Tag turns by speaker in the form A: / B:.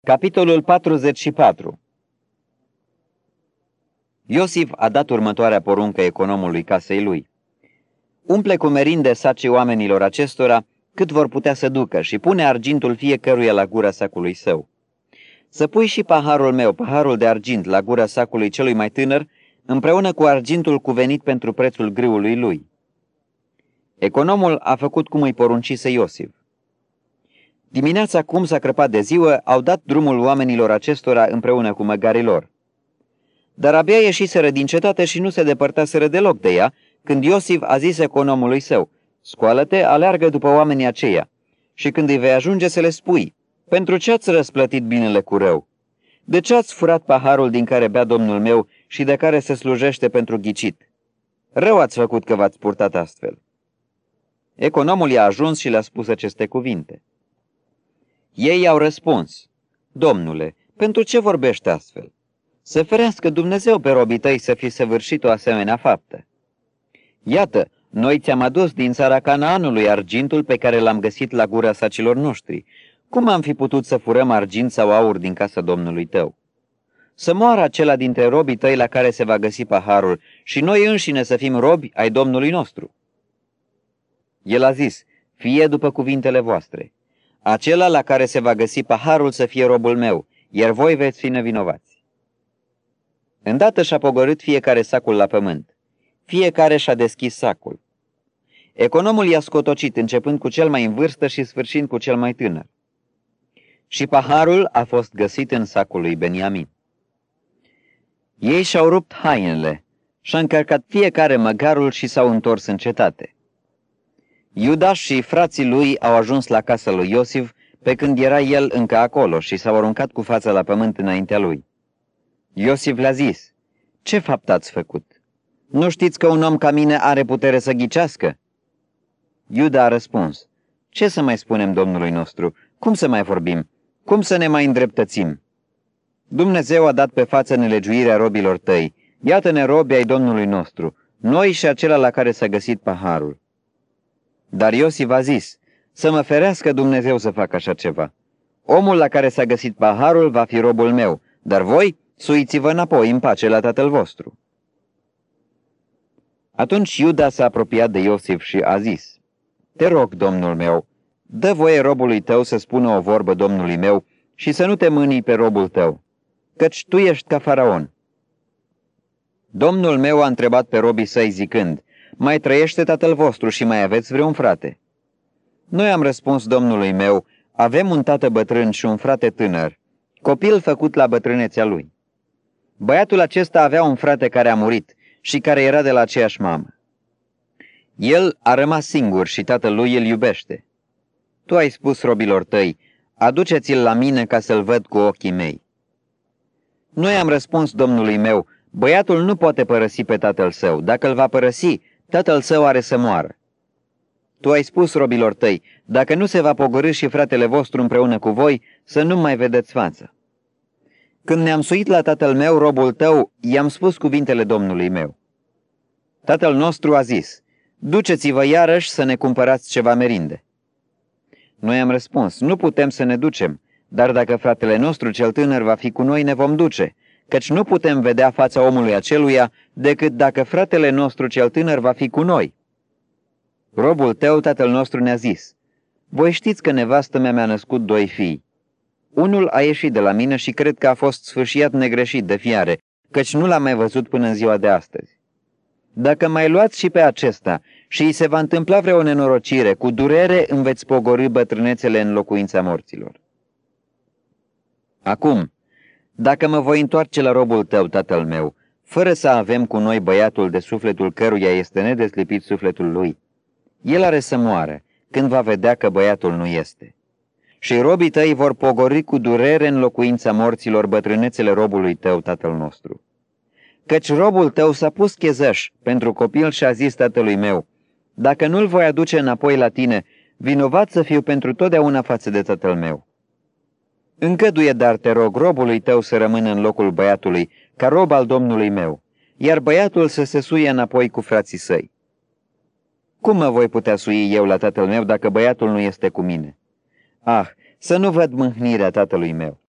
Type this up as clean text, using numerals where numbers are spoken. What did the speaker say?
A: Capitolul 44. Iosif a dat următoarea poruncă economului casei lui. Umple cu merinde sacii oamenilor acestora cât vor putea să ducă și pune argintul fiecăruia la gura sacului său. Să pui și paharul meu, paharul de argint, la gura sacului celui mai tânăr, împreună cu argintul cuvenit pentru prețul grâului lui. Economul a făcut cum îi poruncise Iosif. Dimineața, cum s-a crăpat de ziua, au dat drumul oamenilor acestora împreună cu măgarii lor. Dar abia ieșiseră din cetate și nu se depărtaseră deloc de ea, când Iosif a zis economului său: "Scoală-te, aleargă după oamenii aceia, și când îi vei ajunge să le spui: pentru ce ați răsplătit binele cu rău? De ce ați furat paharul din care bea domnul meu și de care se slujește pentru ghicit? Rău ați făcut că v-ați purtat astfel." Economul i-a ajuns și le-a spus aceste cuvinte. Ei i-au răspuns: "Domnule, pentru ce vorbești astfel? Să ferească Dumnezeu pe robii tăi să fi săvârșit o asemenea faptă. Iată, noi ți-am adus din țara Canaanului argintul pe care l-am găsit la gura sacilor noștri. Cum am fi putut să furăm argint sau aur din casa Domnului tău? Să moară acela dintre robii tăi la care se va găsi paharul și noi înșine să fim robi ai Domnului nostru." El a zis: "Fie după cuvintele voastre. Acela la care se va găsi paharul să fie robul meu, iar voi veți fi nevinovați." Îndată și-a pogorât fiecare sacul la pământ. Fiecare și-a deschis sacul. Economul i-a scotocit, începând cu cel mai în vârstă și sfârșind cu cel mai tânăr. Și paharul a fost găsit în sacul lui Beniamin. Ei și-au rupt hainele și-a încărcat fiecare măgarul și s-au întors în cetate. Iuda și frații lui au ajuns la casa lui Iosif pe când era el încă acolo și s-au aruncat cu fața la pământ înaintea lui. Iosif le-a zis: "Ce fapt ați făcut? Nu știți că un om ca mine are putere să ghicească?" Iuda a răspuns: "Ce să mai spunem Domnului nostru? Cum să mai vorbim? Cum să ne mai îndreptățim? Dumnezeu a dat pe față nelegiuirea robilor tăi. Iată-ne robi ai Domnului nostru, noi și acela la care s-a găsit paharul." Dar Iosif a zis: "Să mă ferească Dumnezeu să fac așa ceva. Omul la care s-a găsit paharul va fi robul meu, dar voi suiți-vă înapoi în pace la tatăl vostru." Atunci Iuda s-a apropiat de Iosif și a zis: "Te rog, domnul meu, dă voie robului tău să spună o vorbă domnului meu și să nu te mânii pe robul tău, căci tu ești ca faraon." Domnul meu a întrebat pe robii săi zicând: "Mai trăiește tatăl vostru și mai aveți vreun frate?" Noi am răspuns domnului meu: "Avem un tată bătrân și un frate tânăr, copil făcut la bătrânețea lui. Băiatul acesta avea un frate care a murit și care era de la aceeași mamă. El a rămas singur și tatăl lui îl iubește. Tu ai spus robilor tăi: aduceți-l la mine ca să-l văd cu ochii mei." Noi am răspuns domnului meu: "Băiatul nu poate părăsi pe tatăl său. Dacă îl va părăsi, tatăl său are să moară. Tu ai spus robilor tăi: dacă nu se va pogorî și fratele vostru împreună cu voi, să nu mai vedeți față." Când ne-am suit la tatăl meu, robul tău, i-am spus cuvintele domnului meu. Tatăl nostru a zis: duceți-vă iarăși să ne cumpărați ceva merinde. Noi am răspuns: nu putem să ne ducem, dar dacă fratele nostru cel tânăr va fi cu noi, ne vom duce, căci nu putem vedea fața omului aceluia decât dacă fratele nostru cel tânăr va fi cu noi. Robul tău, tatăl nostru, ne-a zis: voi știți că nevastă mea mi-a născut 2 fii. Unul a ieșit de la mine și cred că a fost sfâșiat negreșit de fiare, căci nu l-am mai văzut până în ziua de astăzi. Dacă mai luați și pe acesta și îi se va întâmpla vreo nenorocire, cu durere îmi veți pogorî bătrânețele în locuința morților. Acum, dacă mă voi întoarce la robul tău, tatăl meu, fără să avem cu noi băiatul de sufletul căruia este nedeslipit sufletul lui, el are să moară când va vedea că băiatul nu este. Și robii tăi vor pogori cu durere în locuința morților bătrânețele robului tău, tatăl nostru. Căci robul tău s-a pus chezăș pentru copil și a zis tatălui meu: dacă nu-l voi aduce înapoi la tine, vinovat să fiu pentru totdeauna față de tatăl meu. Îngăduie, dar te rog, robului tău să rămână în locul băiatului, ca rob al domnului meu, iar băiatul să se suie înapoi cu frații săi. Cum mă voi putea sui eu la tatăl meu dacă băiatul nu este cu mine? Ah, să nu văd mâhnirea tatălui meu!"